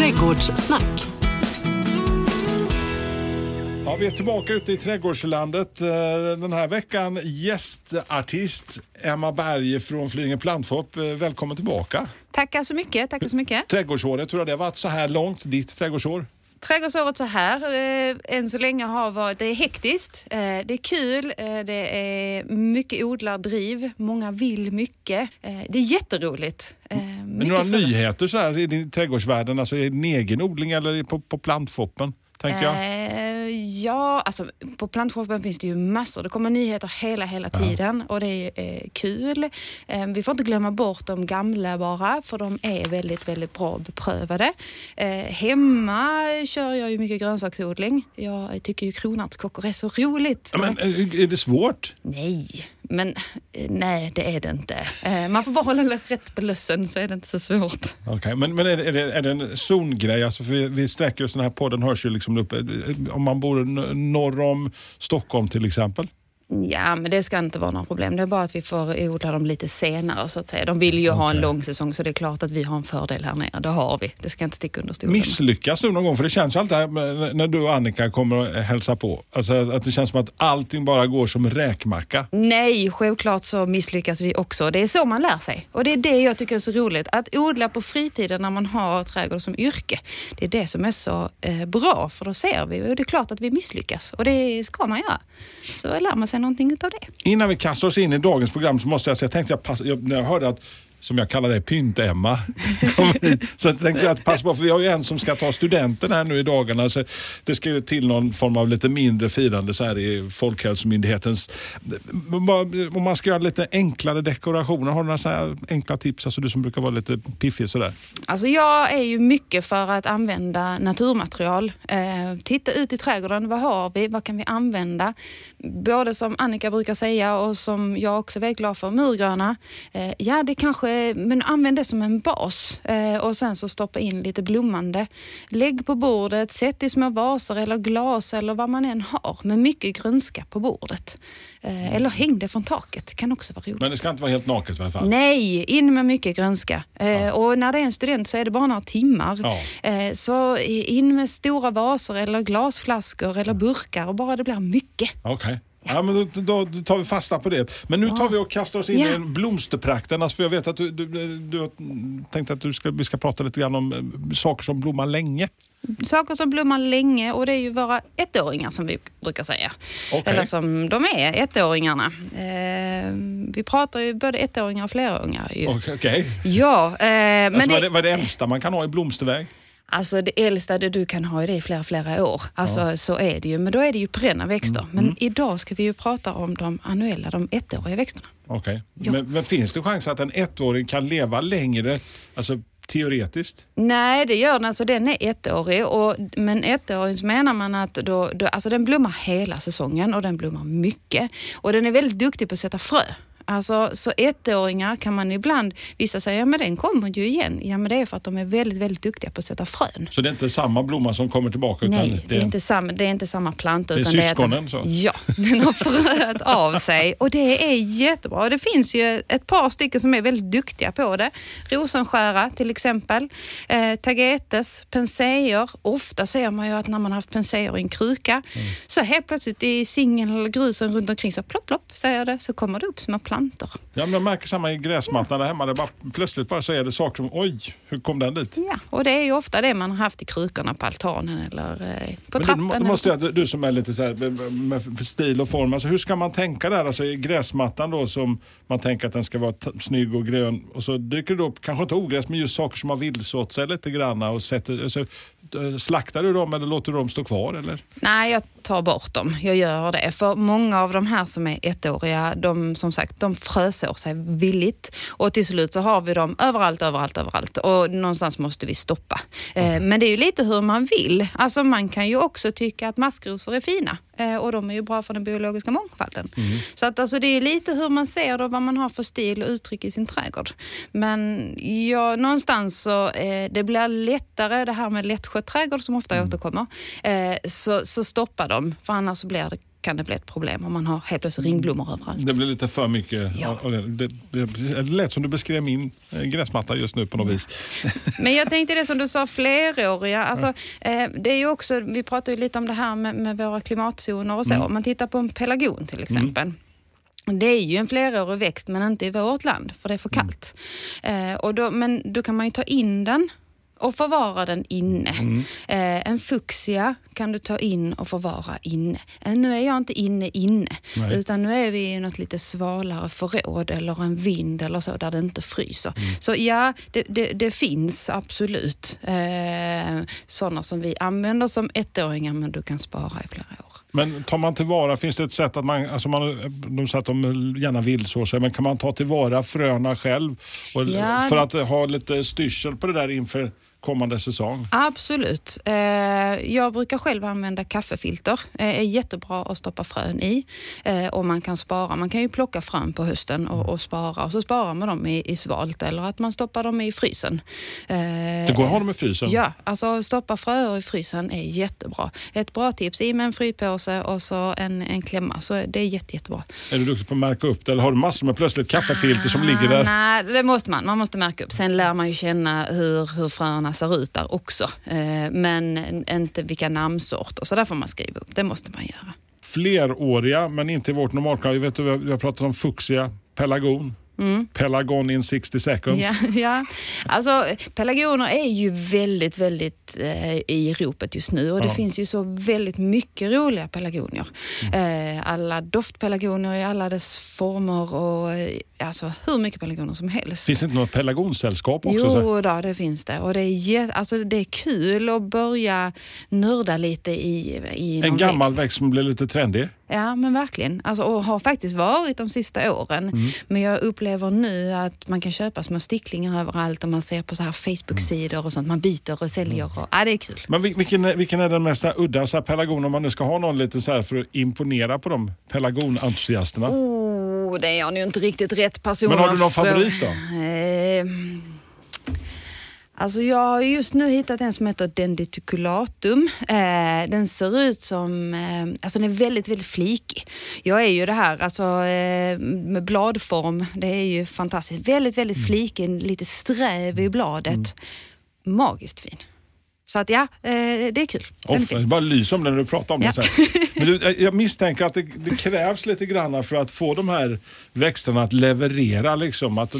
Trädgårdssnack. Ja, vi är tillbaka ute i trädgårdslandet. Den här veckan gästartist Emma Berg från Flyinge Plantshop. Välkommen tillbaka. Tackar så mycket, tackar så mycket. Trädgårdsåret, hur har det varit så här långt, ditt trädgårdsår? Trädgårdsåret så här, än så länge har varit, det är hektiskt, det är kul, det är mycket odlardriv, många vill mycket, det är jätteroligt. Men några nyheter så här i din trädgårdsvärlden, alltså är det en egen odling eller på plantshoppen? Ja, alltså på plantshoppen finns det ju massor. Det kommer nyheter hela tiden och det är kul. Vi får inte glömma bort de gamla bara, för de är väldigt, väldigt bra beprövade. Hemma kör jag ju mycket grönsaksodling. Jag tycker ju kronärtskockor är så roligt. Ja, men är det svårt? Nej, det är det inte. Man får bara hålla rätt på lössen så är det inte så svårt. Okej, men är det en zongrej? Alltså vi sträcker oss, den här podden hörs ju liksom upp. Om man bor norr om Stockholm till exempel. Ja, men det ska inte vara några problem. Det är bara att vi får odla dem lite senare så att säga. De vill ju ha en lång säsong, så det är klart att vi har en fördel här nere. Det har vi. Det ska inte sticka under stolen. Misslyckas du någon gång? För det känns ju alltid när du och Annika kommer och hälsa på. Alltså att det känns som att allting bara går som räkmacka. Nej, självklart så misslyckas vi också. Det är så man lär sig. Och det är det jag tycker är så roligt. Att odla på fritiden när man har trädgård som yrke. Det är det som är så bra. För då ser vi. Och det är klart att vi misslyckas. Och det ska man göra. Så lär man sig någonting utav det. Innan vi kastar oss in i dagens program så måste jag säga, när jag hörde att, som jag kallar det, Pynt-Emma så jag tänkte jag att passa på, för vi har ju en som ska ta studenten här nu i dagarna, så det ska ju till någon form av lite mindre firande så här i Folkhälsomyndighetens, om man ska göra lite enklare dekorationer, har du några så här enkla tips, alltså du som brukar vara lite piffig sådär? Alltså jag är ju mycket för att använda naturmaterial. Titta ut i trädgården, vad har vi, vad kan vi använda? Både som Annika brukar säga och som jag också är väldigt glad för, murgröna. Ja, det kanske, men använd det som en bas och sen så stoppa in lite blommande. Lägg på bordet, sätt i små vaser eller glas eller vad man än har, med mycket grönska på bordet. Eller häng det från taket, kan också vara roligt. Men det ska inte vara helt naket i alla fall? Nej, in med mycket grönska. Och när det är en student så är det bara några timmar. Så in med stora vaser eller glasflaskor eller burkar och bara det blir mycket. Okej. Ja, men då tar vi fasta på det. Men nu tar vi och kastar oss in i en blomsterprakten. Alltså, för jag vet att du har tänkt att vi ska prata lite grann om saker som blommar länge. Saker som blommar länge, och det är ju våra ettåringar som vi brukar säga. Okay. Eller som de är, ettåringarna. Vi pratar ju både ettåringar och fleråringar. Okej. Ja. Alltså, Men vad är det äldsta man kan ha i blomsterväg? Alltså det äldsta det du kan ha i det är flera år. Alltså så är det ju. Men då är det ju perenna växter. Men idag ska vi ju prata om de annuella, de ettåriga växterna. Okej. Men finns det chans att en ettåring kan leva längre, alltså teoretiskt? Nej, det gör den. Alltså den är ettårig. Men ettåring så menar man att alltså den blommar hela säsongen och den blommar mycket. Och den är väldigt duktig på att sätta frö. Alltså, så ettåringar kan man ibland, vissa säger, ja men den kommer ju igen. Ja men det är för att de är väldigt, väldigt duktiga på att sätta frön. Så det är inte samma blomma som kommer tillbaka? Nej, utan det är inte samma planta. Det är syskonen så? Ja, den har fröat av sig. Och det är jättebra. Och det finns ju ett par stycken som är väldigt duktiga på det. Rosenskära till exempel. Tagetes, penseer. Ofta ser man ju att när man har haft penseer i en kruka så helt plötsligt i singeln eller grusen runt omkring så plopp, plopp, säger det, så kommer det upp små plantor. Ja, men jag märker samma i gräsmattan där hemma. Det bara, plötsligt bara så är det saker som, oj, hur kom den dit? Ja, och det är ju ofta det man har haft i krukorna på altanen eller på trappen. Men måste du som är lite så här med stil och form, alltså hur ska man tänka där? Alltså i gräsmattan då som man tänker att den ska vara snygg och grön och så dyker det upp, kanske inte ogräs, men just saker som har vildsått sig lite granna och alltså, slaktar du dem eller låter du dem stå kvar eller? Nej, jag tar bort dem. Jag gör det. För många av de här som är ettåriga, som sagt, de frösår sig villigt. Och till slut så har vi dem överallt. Och någonstans måste vi stoppa. Men det är ju lite hur man vill. Alltså man kan ju också tycka att maskrosor är fina. Och de är ju bra för den biologiska mångfalden. Så att alltså, det är lite hur man ser då, vad man har för stil och uttryck i sin trädgård. Men någonstans så det blir lättare det här med lättskött trädgård som ofta återkommer. Så stoppa dem, för annars så blir det kan det bli ett problem om man har helt plötsligt ringblommor överallt. Det blir lite för mycket. Ja. Det lät som du beskrev min gräsmatta just nu på något vis. Men jag tänkte det som du sa, fleråriga. Alltså, det är ju också, vi pratar ju lite om det här med våra klimatzoner och så. Om man tittar på en pelargon till exempel. Det är ju en flerårig växt, men inte i vårt land, för det är för kallt. Men då kan man ju ta in den och förvara den inne. En fuchsia kan du ta in och förvara inne. Nu är jag inte inne, Nej. utan nu är vi i något lite svalare förråd eller en vind eller så där det inte fryser. Så ja, det finns absolut sådana som vi använder som 1-åringar, men du kan spara i flera år. Men tar man tillvara, finns det ett sätt att de säger att de gärna vill så sig, men kan man ta tillvara fröna själv för att ha lite styrsel på det där inför kommande säsong? Absolut. Jag brukar själv använda kaffefilter. Är jättebra att stoppa frön i. Och man kan spara. Man kan ju plocka frön på hösten och spara. Och så sparar man dem i svalt eller att man stoppar dem i frysen. Det går att ha dem i frysen? Ja, alltså stoppa fröer i frysen är jättebra. Ett bra tips, i med en frypåse och så en klämma. Så det är jättebra. Är du duktig på att märka upp det? Eller har du massor med plötsligt kaffefilter som ligger där? Nej, det måste man. Man måste märka upp. Sen lär man ju känna hur fröna ser ut där också. Men inte vilka namnsorter. Så där får man skriva upp. Det måste man göra. Fleråriga, men inte i vårt normalkall. Vi har pratat om fuchsia, pelargon. Pelargon in 60 seconds. Ja. Alltså pelargoner är ju väldigt, väldigt i ropet just nu. Och det finns ju så väldigt mycket roliga pelargonier. Alla doftpelargonier i alla dess former och alltså hur mycket pelargoner som helst. Finns det inte något pelargonsällskap också? Jo, det finns det. Och det är kul att börja nörda lite i en gammal växt som blir lite trendig. Ja, men verkligen. Alltså, och har faktiskt varit de sista åren. Men jag upplever nu att man kan köpa små sticklingar överallt och man ser på så här Facebook-sidor och sånt. Man byter och säljer. Det är kul. Men vilken är den mest udda så här pelargon om man nu ska ha någon lite så här för att imponera på de pelargonentusiasterna? Det är jag nu inte riktigt rätt person. Men har du någon favorit då? Alltså jag har just nu hittat en som heter Denditiculatum. Den ser ut som, alltså den är väldigt, väldigt flikig. Jag är ju det här, alltså med bladform, det är ju fantastiskt. Väldigt, väldigt flikig, lite sträv i bladet. Magiskt fin. Så att ja, det är kul. Det bara lyser om det när du pratar om det. Så men jag misstänker att det krävs lite grann för att få de här växterna att leverera liksom. Att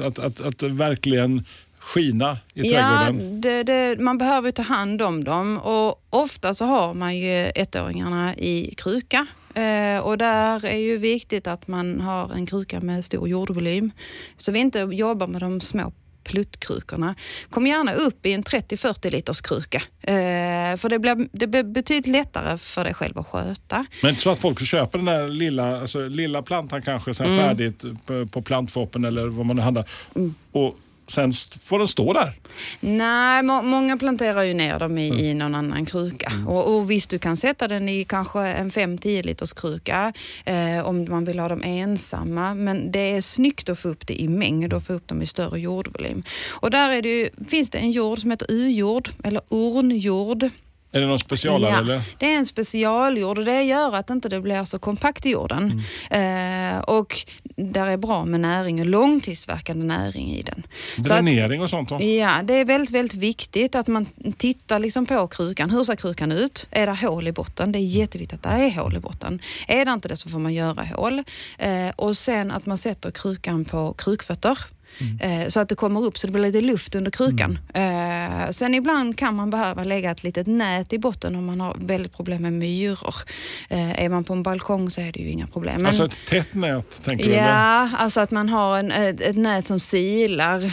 verkligen skina i trädgården. Ja, man behöver ta hand om dem. Och ofta så har man ju 1-åringarna i kruka. Och där är ju viktigt att man har en kruka med stor jordvolym. Så vi inte jobbar med de små pluttkrukorna. Kom gärna upp i en 30-40 liters kruka. För det blir betydligt lättare för dig själv att sköta. Men så att folk köper den där lilla plantan kanske sen färdigt på plantfoppen eller vad man nu handlar. Och sen får den stå där? Nej, många planterar ju ner dem i någon annan kruka. Och visst, du kan sätta den i kanske en 5-10 liters kruka om man vill ha dem ensamma. Men det är snyggt att få upp det i mängd och få upp dem i större jordvolym. Och där finns det en jord som heter U-jord eller ornjord. Är det någon specialare eller? Det är en specialjord och det gör att inte det blir så kompakt i jorden. Och där är bra med näring och långtidsverkande näring i den. Dränering och sånt då? Ja, det är väldigt, väldigt viktigt att man tittar liksom på krukan. Hur ser krukan ut? Är det hål i botten? Det är jätteviktigt att det är hål i botten. Är det inte det så får man göra hål. Och sen att man sätter krukan på krukfötter. Så att det kommer upp så det blir lite luft under krukan. Sen ibland kan man behöva lägga ett litet nät i botten om man har väldigt problem med myror. Är man på en balkong så är det ju inga problem. Men, alltså ett tätt nät tänker du? Ja, alltså att man har ett nät som silar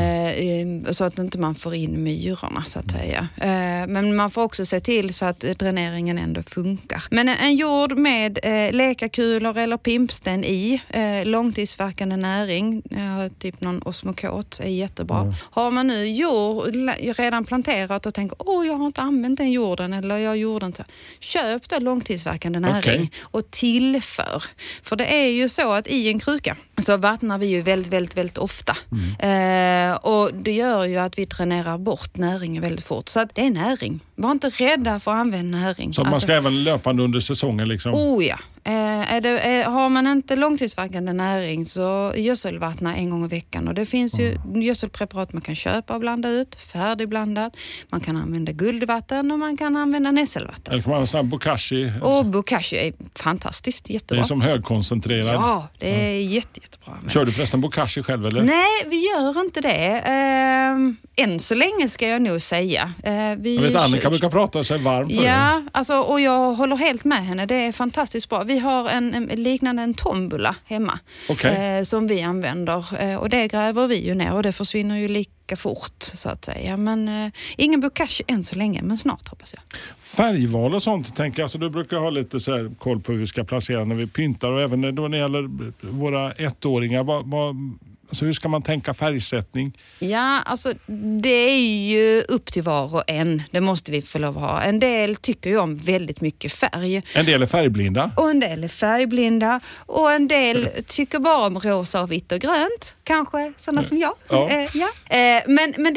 så att inte man får in myrorna så att säga. Men man får också se till så att dräneringen ändå funkar. Men en jord med läkarkulor eller pimpsten i, långtidsverkande näring, typ någon osmokot är jättebra. Har man nu redan planterat och tänker, jag har inte använt den jorden eller jag gjorde inte. Köp då långtidsverkande näring och tillför. För det är ju så att i en kruka så vattnar vi ju väldigt, väldigt, väldigt ofta. Och det gör ju att vi dränerar bort näringen väldigt fort. Så att det är näring. Var inte rädda för att använda näring. Så man ska även löpande under säsongen liksom? Oh ja. Har man inte långtidsverkande näring så gödselvattna en gång i veckan. Och det finns ju gödselpreparat man kan köpa och blanda ut, färdigblandat. Man kan använda guldvatten och man kan använda nässelvatten. Eller kan man använda bokashi? Och bokashi är fantastiskt, jättebra. Det är som högkoncentrerad. Ja, det är jättebra. Kör du förresten bokashi själv eller? Nej, vi gör inte det. Än så länge ska jag nog säga. Jag vet Annika brukar prata sig varm för det. Ja, alltså, och jag håller helt med henne. Det är fantastiskt bra. Vi har en liknande en tombola hemma som vi använder. Och det gräver vi ju ner och det försvinner ju lika fort så att säga. Men ingen bokashi än så länge, men snart hoppas jag. Färgval och sånt tänker jag. Alltså, du brukar ha lite så här koll på hur vi ska placera när vi pyntar och även då när det gäller våra ettåringar. Alltså hur ska man tänka färgsättning? Ja, alltså det är ju upp till var och en. Det måste vi få lov att ha. En del tycker ju om väldigt mycket färg. En del är färgblinda. Och en del är färgblinda. Och en del tycker bara om rosa och vitt och grönt. Kanske sådana som jag. Ja. Men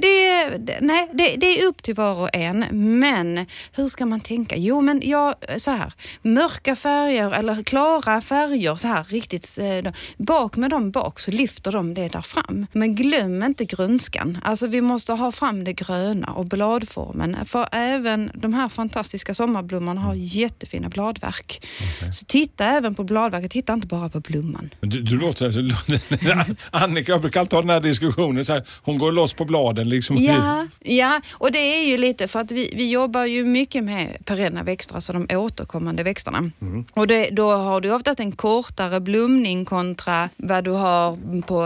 det är upp till var och en. Men hur ska man tänka? Jo, men så här. Mörka färger eller klara färger så här riktigt. Bak med dem bak så lyfter de det där fram. Men glöm inte grönskan. Alltså vi måste ha fram det gröna och bladformen. För även de här fantastiska sommarblommorna har jättefina bladverk. Okay. Så titta även på bladverket. Titta inte bara på blomman. Du låter alltså... Annika brukar alltid ha den här diskussionen. Så här, hon går loss på bladen liksom. Ja, och det är ju lite för att vi jobbar ju mycket med perenna växter, alltså de återkommande växterna. Och då har du oftast en kortare blomning kontra vad du har på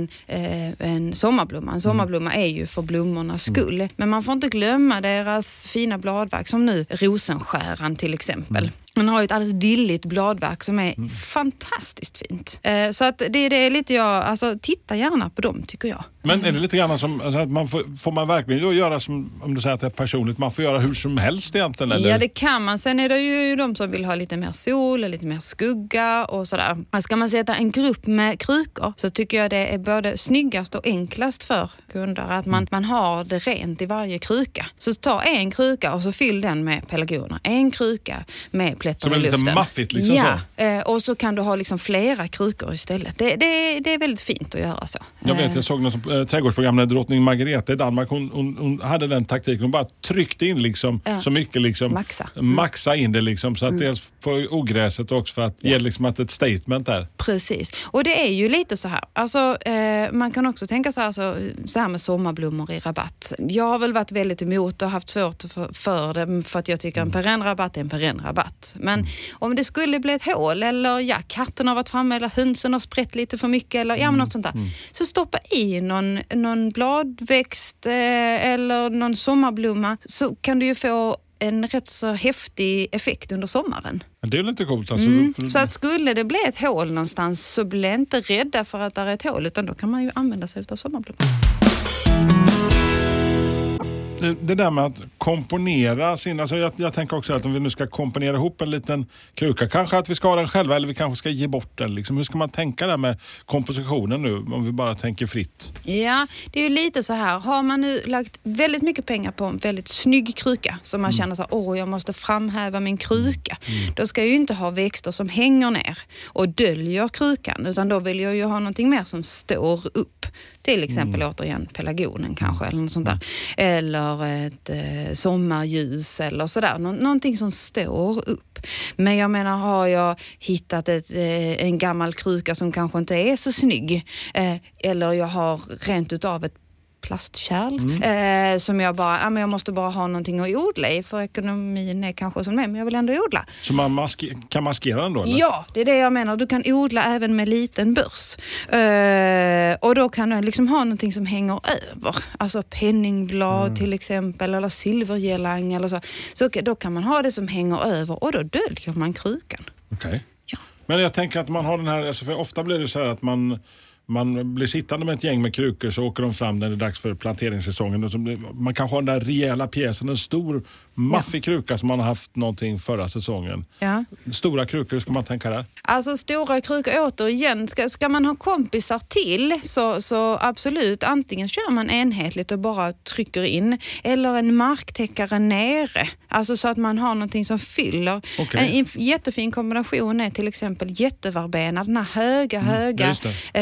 en sommarblomma. En sommarblomma är ju för blommornas skull. Men man får inte glömma deras fina bladverk som nu rosenskäran till exempel. Man har ju ett alldeles dilligt bladverk som är fantastiskt fint. Så att det är lite alltså titta gärna på dem tycker jag. Men är det lite grann som, alltså att man får man verkligen då göra som, om du säger att det är personligt, man får göra hur som helst egentligen? Eller? Ja, det kan man. Sen är det ju de som vill ha lite mer sol och lite mer skugga och sådär. Ska man sätta en grupp med krukor så tycker jag det är både snyggast och enklast för kunder att man har det rent i varje kruka. Så ta en kruka och så fyll den med pelargoner. En kruka med plättar i luften. Som är lite maffigt liksom så. Och så kan du ha liksom flera krukor istället. Det är väldigt fint att göra så. Jag såg något trädgårdsprogram när drottning Margareta i Danmark, hon hade den taktiken. Hon bara tryckte in liksom så mycket liksom. Maxa in det liksom så att dels på ogräset också för att ge liksom ett statement där. Precis. Och det är ju lite så här. Alltså man kan också tänka så här med sommarblommor i rabatt. Jag har väl varit väldigt emot och haft svårt för det för att jag tycker en perennrabatt är en perennrabatt. Men om det skulle bli ett hål eller katten har varit framme eller hönsen har sprätt lite för mycket eller något sånt där. Så stoppa i någon bladväxt eller någon sommarblomma så kan du ju få en rätt så häftig effekt under sommaren. Det är lite coolt alltså. Så att skulle det bli ett hål någonstans så bli inte rädda för att det är ett hål utan då kan man ju använda sig av sommarblommor. Det där med att komponera sin, alltså jag tänker också att om vi nu ska komponera ihop en liten kruka, kanske att vi ska ha den själva eller vi kanske ska ge bort den. Liksom. Hur ska man tänka där med kompositionen nu om vi bara tänker fritt? Ja, det är ju lite så här. Har man nu lagt väldigt mycket pengar på en väldigt snygg kruka som man känner så här, jag måste framhäva min kruka. Då ska jag ju inte ha växter som hänger ner och döljer krukan utan då vill jag ju ha någonting mer som står upp. Till exempel återigen pelargonen kanske eller något sånt där. Eller ett sommarljus eller sådär. Någonting som står upp. Men jag menar, har jag hittat en gammal kruka som kanske inte är så snygg eller jag har rent utav ett plastkärl som jag bara, men jag måste bara ha någonting att odla i för ekonomin är kanske som det, men jag vill ändå odla. Så man kan maskera den då? Eller? Ja, det är det jag menar. Du kan odla även med liten börs. Och då kan du liksom ha någonting som hänger över. Alltså penningblad till exempel eller silvergelang eller så. Så då kan man ha det som hänger över och då döljer man krukan. Okej. Ja. Men jag tänker att man har den här, alltså för ofta blir det så här att man man blir sittande med ett gäng med krukor, så åker de fram när det är dags för planteringssäsongen. Och så man kan ha den där rejäla pjäsen, en stor maffig kruka som man har haft någonting förra säsongen. Ja. Stora krukor, ska man tänka där? Alltså stora krukor återigen, ska man ha kompisar till så absolut, antingen kör man enhetligt och bara trycker in, eller en marktäckare nere. Alltså så att man har någonting som fyller. Okay. En jättefin kombination är till exempel jätteverbena, den här höga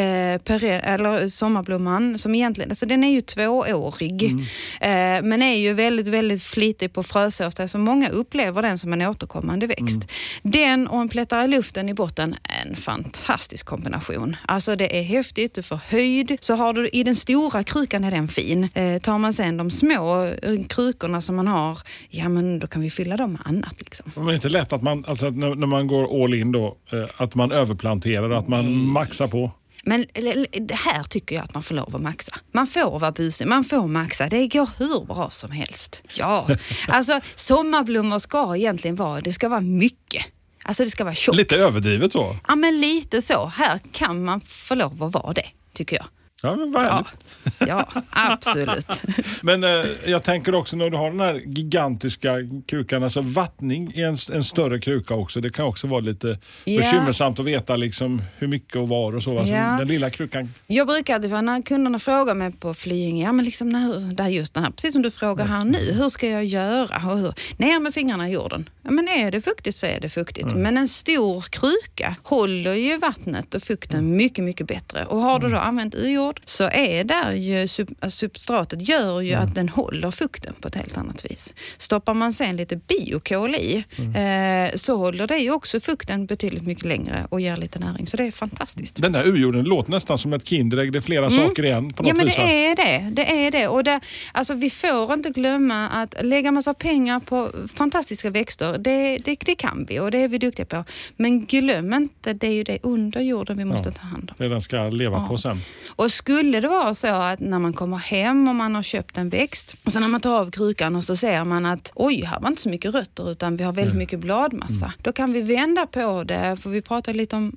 eller sommarblomman som egentligen, alltså den är ju 2-årig men är ju väldigt, väldigt flitig på frösås, så många upplever den som en återkommande växt. Den och en plättar i luften i botten, en fantastisk kombination. Alltså det är häftigt, du får höjd. Så har du i den stora krukan är den fin. Tar man sen de små krukorna som man har, ja men då kan vi fylla dem med annat liksom. Men det är inte lätt att man, alltså när man går all in då, att man överplanterar, att man maxar på? Men det här tycker jag att man får lov att maxa. Man får vara busig, man får maxa. Det går hur bra som helst. Ja, alltså sommarblommor ska egentligen vara, det ska vara mycket. Alltså det ska vara tjockt. Lite överdrivet så? Ja, men lite så. Här kan man få lov att vara det, tycker jag. Ja, men vad härligt. Ja, absolut. Men jag tänker också när du har den här gigantiska krukan, alltså vattning i en större kruka också. Det kan också vara lite bekymmersamt att veta liksom hur mycket och var och så. Alltså den lilla krukan. Jag brukar alltid, när kunderna frågar mig på Flyinge, ja men liksom det här just den här, precis som du frågar här nu, hur ska jag göra? Och hur? Ner med fingrarna i jorden. Ja, men är det fuktigt så är det fuktigt. Men en stor kruka håller ju vattnet och fukten mycket, mycket bättre. Och har du då använt jord så är där ju substratet gör ju att den håller fukten på ett helt annat vis. Stoppar man sen lite biokol i så håller det ju också fukten betydligt mycket längre och ger lite näring. Så det är fantastiskt. Den där urjorden låter nästan som ett Kinderägg. Det är flera saker igen på något vis. Ja, men det är det. Och alltså, vi får inte glömma att lägga massa pengar på fantastiska växter. Det kan vi och det är vi duktiga på. Men glöm inte, det är ju det under jorden vi måste ta hand om. Det den ska leva på sen. Och skulle det vara så att när man kommer hem och man har köpt en växt och sen när man tar av krukan och så ser man att oj, här var inte så mycket rötter utan vi har väldigt mycket bladmassa. Då kan vi vända på det, för vi pratade lite om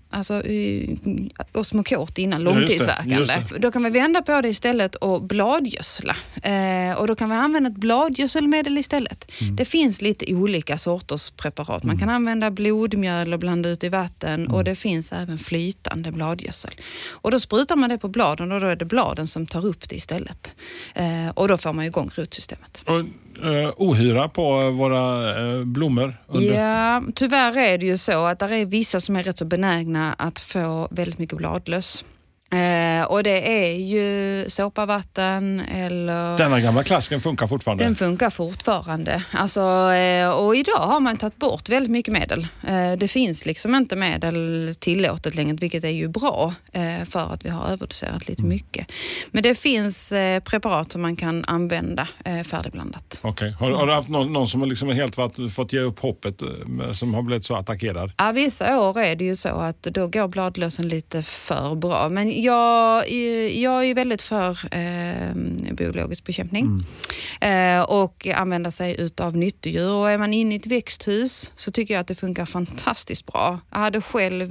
osmokot innan, långtidsverkande. Just det. Då kan vi vända på det istället och bladgödsla. Och då kan vi använda ett bladgödselmedel istället. Det finns lite olika sorters preparat. Man kan använda blodmjöl och blanda ut i vatten och det finns även flytande bladgödsel. Och då sprutar man det på bladen och då är det bladen som tar upp det istället. Och då får man igång rotsystemet. Och ohyra på våra blommor? Ja, tyvärr är det ju så att det är vissa som är rätt så benägna att få väldigt mycket bladlöss. Och det är ju såpavatten eller... Denna gamla klassiken funkar fortfarande? Den funkar fortfarande. Alltså, och idag har man tagit bort väldigt mycket medel. Det finns liksom inte medel tillåtet längre, vilket är ju bra för att vi har överdoserat lite mycket. Men det finns preparat som man kan använda färdigblandat. Okej. Har du haft någon som liksom helt fått ge upp hoppet som har blivit så attackerad? Ja, vissa år är det ju så att då går bladlösen lite för bra. Men jag är ju väldigt för biologisk bekämpning och använda sig utav nyttodjur. Och är man inne i ett växthus så tycker jag att det funkar fantastiskt bra. Jag hade själv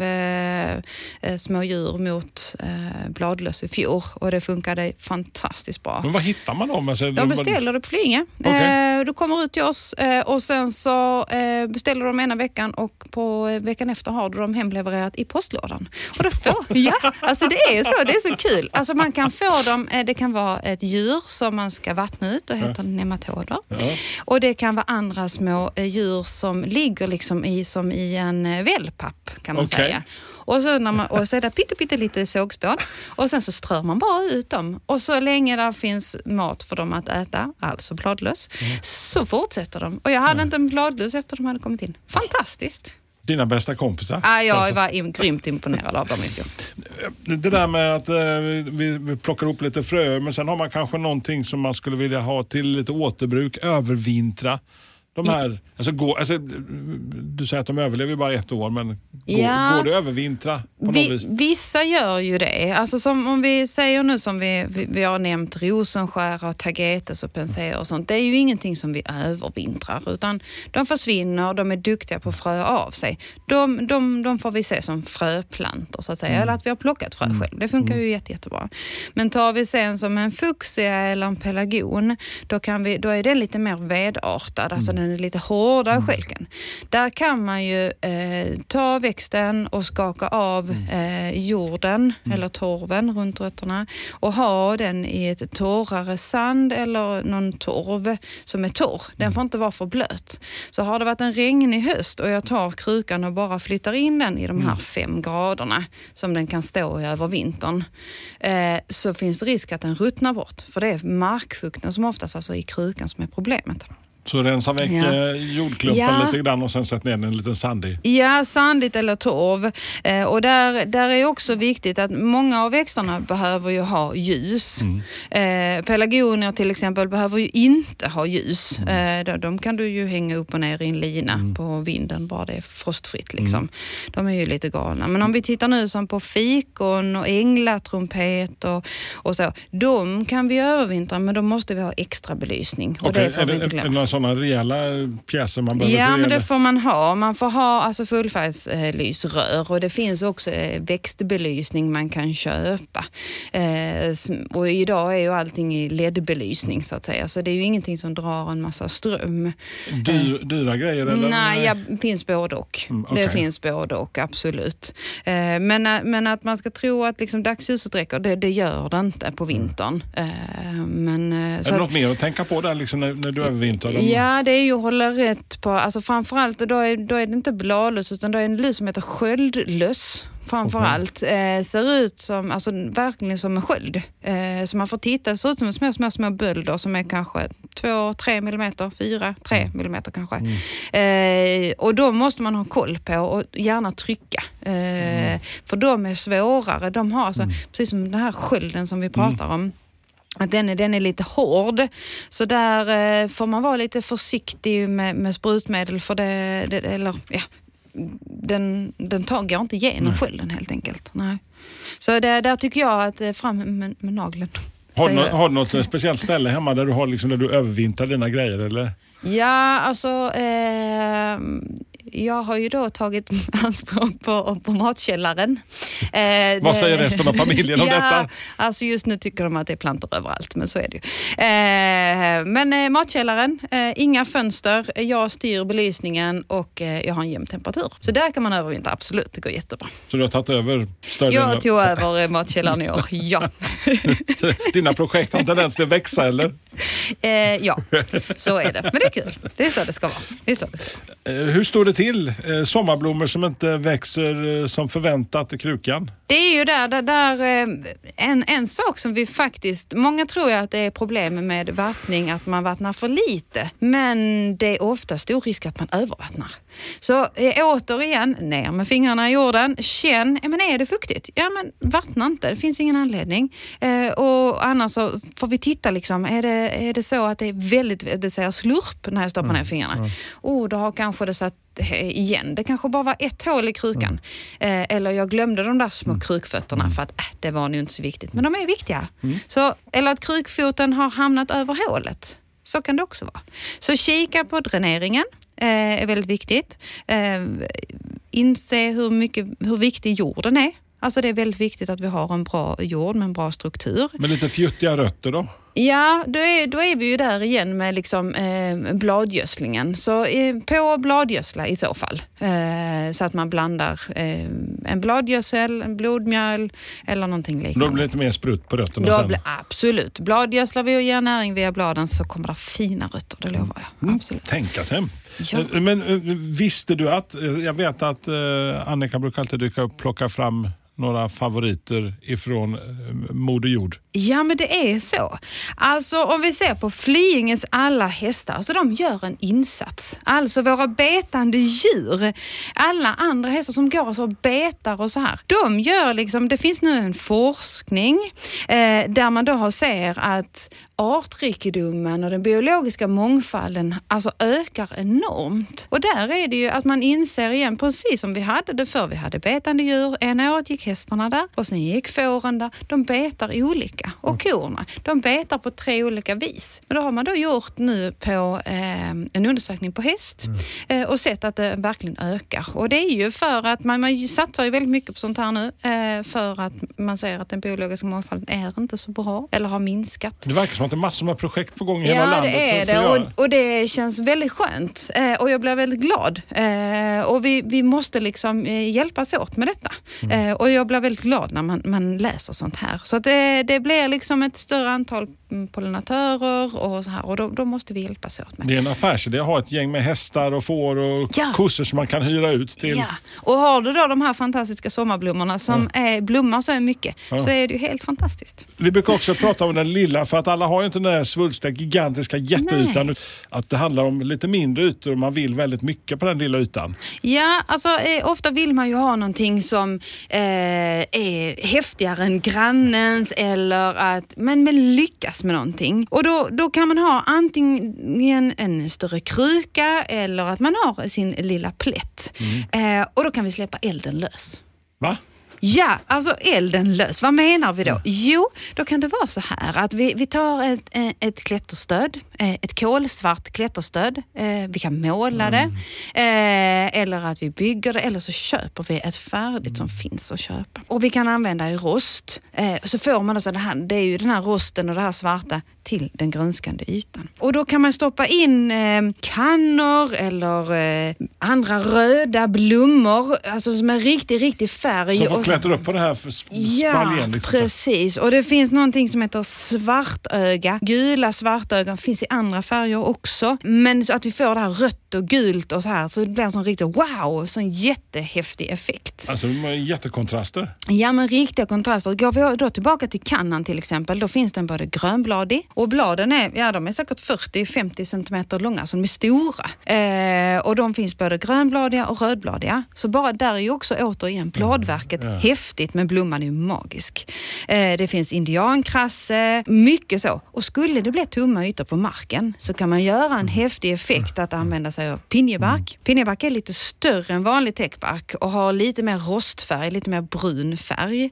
små djur mot bladlöss i fjol och det funkade fantastiskt bra. Men vad hittar man då? Alltså, de beställer det på Flyinge. Okay. Du kommer ut till oss och sen så beställer de ena veckan och på veckan efter har du dem hemlevererat i postlådan. Och då alltså det är så kul. Alltså man kan få dem, det kan vara ett djur som man ska vattna ut och heter nematoder. Ja. Och det kan vara andra små djur som ligger liksom som i en wellpapp kan man säga. Och så är det pytte lite sågspån och sen så strör man bara ut dem. Och så länge där finns mat för dem att äta, alltså bladlöss, så fortsätter de. Och jag hade inte en bladlöss efter de hade kommit in. Fantastiskt! Dina bästa kompisar? Jag var grymt imponerad av dem i fjol. Det där med att vi plockar upp lite frö, men sen har man kanske någonting som man skulle vilja ha till lite återbruk, övervintra. De här, du säger att de överlever bara 1 år, men går det övervintra på något vis? Vissa gör ju det. Alltså som om vi säger nu som vi har nämnt rosenskär och tagetes och penséer och sånt. Det är ju ingenting som vi övervintrar, utan de försvinner, de är duktiga på att frö av sig. De får vi se som fröplantor så att säga, eller att vi har plockat frö själv. Det funkar ju jättebra. Men tar vi sen som en fuchsia eller en pelargon, då är det lite mer vedartad, alltså den är lite hårdare skälken. Där kan man ju ta växten och skaka av jorden eller torven runt rötterna och ha den i ett torrare sand eller någon torv som är torr. Den får inte vara för blöt. Så har det varit en regnig höst och jag tar krukan och bara flyttar in den i de här 5 graderna som den kan stå i över vintern, så finns det risk att den ruttnar bort. För det är markfukten som oftast alltså i krukan som är problemet. Så rensa väck jordklumpen lite grann och sen sätta ner en liten sandig. Ja, sandigt eller torv. Och där är också viktigt att många av växterna behöver ju ha ljus. Pelargonier till exempel behöver ju inte ha ljus. De kan du ju hänga upp och ner i en lina på vinden, bara det är frostfritt liksom. De är ju lite galna. Men om vi tittar nu som på fikon och änglatrumpet och så, de kan vi övervintra, men då måste vi ha extra belysning. Och det får vi inte glömma. Sådana rejäla pjäser man behöver? Ja, men det får man ha. Man får ha alltså fullfärgslysrör, och det finns också växtbelysning man kan köpa. Och idag är ju allting i LED-belysning så att säga, så det är ju ingenting som drar en massa ström. Dyra grejer eller? Nej, det finns både och. Okay. Det finns både och, absolut. Men att man ska tro att liksom dagsljuset räcker, det gör det inte på vintern. Är det något mer att tänka på där liksom, när du övervintrar? Ja, det är ju att hålla rätt på, alltså framförallt då är det inte bladlöss, utan då är det en lus som heter sköldlöss. Framförallt ser ut som, alltså verkligen som en sköld. Så man får titta, det ser ut som små bölder som är kanske 2-3 millimeter, 4-3 millimeter kanske. Och då måste man ha koll på och gärna trycka. För de är svårare. De har alltså, precis som den här skölden som vi pratar om, att den är lite hård. Så där får man vara lite försiktig med sprutmedel, för den går inte igenom skölden helt enkelt. Nej. Så där tycker jag att fram med nageln. Har du något speciellt ställe hemma där du har liksom, där du övervintrar dina grejer eller? Ja, alltså jag har ju då tagit anspråk på matkällaren. Vad säger resten av familjen om detta? Alltså just nu tycker de att det är plantor överallt, men så är det ju. Men matkällaren, inga fönster, jag styr belysningen och jag har en jämn temperatur. Så där kan man övervintra, absolut, det går jättebra. Så du har tagit över större? Jag tog över matkällaren i år, ja. Så dina projekt har en tendens till att växa, eller? Ja, så är det. Men det är kul. Det är så det ska vara. Hur står det till? Sommarblommor som inte växer som förväntat i krukan? Det är ju där en sak som vi faktiskt, många tror ju att det är problem med vattning, att man vattnar för lite. Men det är ofta stor risk att man övervattnar. Så återigen, ner med fingrarna i jorden, känn, men är det fuktigt? Ja, men vattna inte, det finns ingen anledning. Och annars så får vi titta liksom, är det så att det är väldigt, det säger slurp när jag stoppar ner fingrarna. Då har kanske det satt igen. Det kanske bara var ett hål i krukan. Eller jag glömde de där små krukfötterna för att det var nog inte så viktigt. Men de är viktiga. Så, eller att krukfoten har hamnat över hålet. Så kan det också vara. Så kika på dräneringen. Är väldigt viktigt. Inse hur viktig jorden är. Alltså det är väldigt viktigt att vi har en bra jord med en bra struktur. Men lite fjuttiga rötter då? Ja, då är vi ju där igen med liksom, bladgödslingen. Så på bladgödsla i så fall. Så att man blandar en bladgödsel, en blodmjöl eller någonting liknande. Då blir det lite mer sprutt på rötterna sen? Absolut. Bladgödslar vi och ger näring via bladen så kommer det fina rötter, det lovar jag. Absolut. Tänka hem. Ja. Men visste du att, jag vet att Annika brukar alltid plocka fram några favoriter ifrån Moder Jord. Ja, men det är så. Alltså om vi ser på Flyinges alla hästar, så de gör en insats. Alltså våra betande djur, alla andra hästar som går och betar och så här. De gör liksom, det finns nu en forskning där man då ser att artrikedomen och den biologiska mångfalden alltså ökar enormt. Och där är det ju att man inser igen, precis som vi hade det förr. Vi hade betande djur, ena året gick hästarna där och sen gick fåren där. De betar olika. Och korna, de betar på 3 olika vis. Och då har man då gjort nu på en undersökning på häst och sett att det verkligen ökar. Och det är ju för att man satsar ju väldigt mycket på sånt här nu för att man säger att den biologiska mångfalden är inte så bra eller har minskat. Det verkar som att det är massor med projekt på gång i hela landet. Ja, det är det. Och det känns väldigt skönt. Och jag blir väldigt glad. Och vi måste liksom hjälpas åt med detta. Och jag blir väldigt glad när man läser sånt här. Så att det blir liksom ett större antal pollinatörer och så här. Och då måste vi hjälpas åt med. Det är en affärsidé att ha ett gäng med hästar och får och kossor som man kan hyra ut till. Ja, och har du då de här fantastiska sommarblommorna som blommar så mycket så är det ju helt fantastiskt. Vi brukar också prata om den lilla, för att alla har ju inte den där svulstiga, gigantiska jätteytan. Nej. Att det handlar om lite mindre ytor och man vill väldigt mycket på den lilla ytan. Ja, alltså ofta vill man ju ha någonting som är häftigare än grannens eller att man vill lyckas med någonting. Och då kan man ha antingen en större kruka eller att man har sin lilla plätt. Och då kan vi släppa elden lös. Va? Ja, alltså elden lös. Vad menar vi då? Jo, då kan det vara så här att vi tar ett klätterstöd, ett kolsvart klätterstöd. Vi kan måla det eller att vi bygger det eller så köper vi ett färdigt som finns att köpa. Och vi kan använda i rost. Så får man alltså det är ju den här rosten och det här svarta till den grönskande ytan. Och då kan man stoppa in kannor eller andra röda blommor, alltså som är riktig färg. Som får klättra upp på det här spaljen. Ja, precis. Och det finns någonting som heter svartöga. Gula svartögon finns i andra färger också. Men så att vi får det här rött och gult och så här, så det blir en sån riktig wow, sån jättehäftig effekt. Alltså jättekontraster. Ja, men riktiga kontraster. Går vi då tillbaka till kannan till exempel, då finns den både grönbladig och bladen de är säkert 40-50 centimeter långa, så de är stora. Och de finns både grönbladiga och rödbladiga. Så bara där är ju också återigen bladverket häftigt, men blomman är ju magisk. Det finns indiankrasse, mycket så. Och skulle det bli tomma ytor på marken så kan man göra en häftig effekt att använda sig av pinjebark. Pinjebark är lite större än vanlig täckbark och har lite mer rostfärg, lite mer brun färg.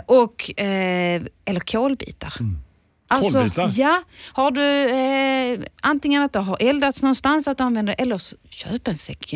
Eller kolbitar. Alltså, ja, har du antingen att det har eldats någonstans att du använder, eller köp en säck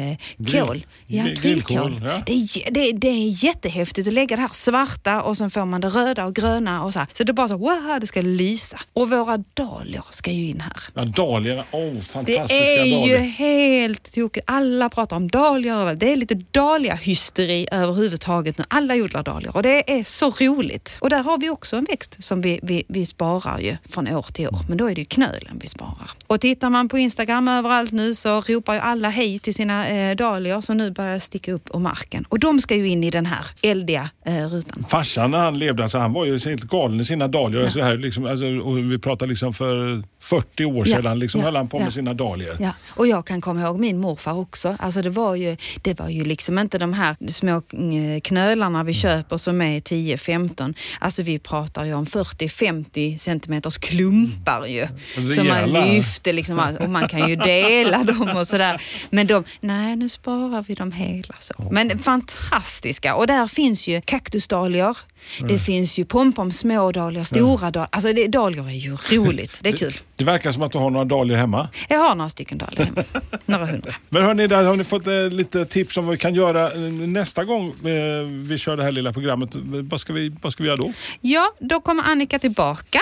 kol. Grillkol. Ja. Det är jättehäftigt att lägga det här svarta och sen får man det röda och gröna och så här. Så det är bara så, wow, det ska lysa. Och våra dahlior ska ju in här. Ja, dahliorna, fantastiska dahlior. Det är ju helt tokigt. Alla pratar om dahlior. Det är lite dahlia-hysteri överhuvudtaget när alla odlar dahlior. Och det är så roligt. Och där har vi också en växt som vi sparar ju från år till år. Men då är det ju knölen vi sparar. Och tittar man på Instagram överallt nu så ropar ju alla hej till sina dahlior som nu börjar sticka upp ur marken. Och de ska ju in i den här eldiga rutan. Farsan när han levde, alltså, han var ju helt galen i sina dahlior. Ja. Så här, liksom, alltså, och vi pratar liksom för 40 år sedan höll han på med sina dahlior. Ja. Och jag kan komma ihåg min morfar också. Alltså det var ju liksom inte de här små knölarna vi köper som är 10-15. Alltså vi pratar ju om 40-50 centimeters klumpar ju. Som man lyfter liksom, och man kan ju dela dem och sådär. Men nu sparar vi dem hela så. Men fantastiska. Och där finns ju kaktusdahlior. Det finns ju pompom, små dahlior, stora dahlior. Alltså dahlior är ju roligt. Det är kul. Det verkar som att du har några dahlior hemma. Jag har några stycken dahlior hemma. Några hundra. Men hörni, där har ni fått lite tips om vad vi kan göra nästa gång vi kör det här lilla programmet. Vad ska vi göra då? Ja, då kommer Annika tillbaka.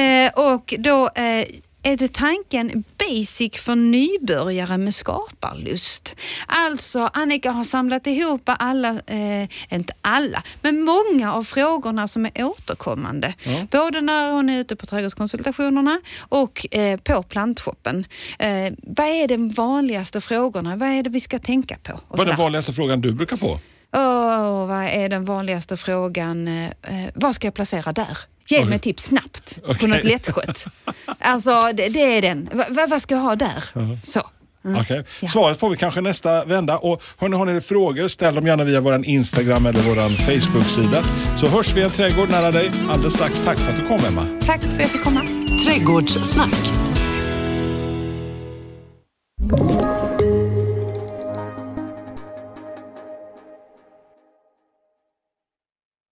Och då är det tanken basic för nybörjare med skaparlust. Alltså Annika har samlat ihop alla, inte alla, men många av frågorna som är återkommande. Ja. Både när hon är ute på trädgårdskonsultationerna och på plantshoppen. Vad är de vanligaste frågorna? Vad är det vi ska tänka på? Vad är den vanligaste frågan du brukar få? Vad är den vanligaste frågan? Vad ska jag placera där? Ge mig tips snabbt på något lättskött. Alltså det är den. Vad ska jag ha där? Så. Okej. Svaret får vi kanske nästa vända. Och har ni frågor, ställ dem gärna via vår Instagram eller vår Facebook-sida. Så hörs vi i en trädgård nära dig alldeles strax. Tack för att du kom, Emma. Tack för att jag fick komma. Trädgårdssnack.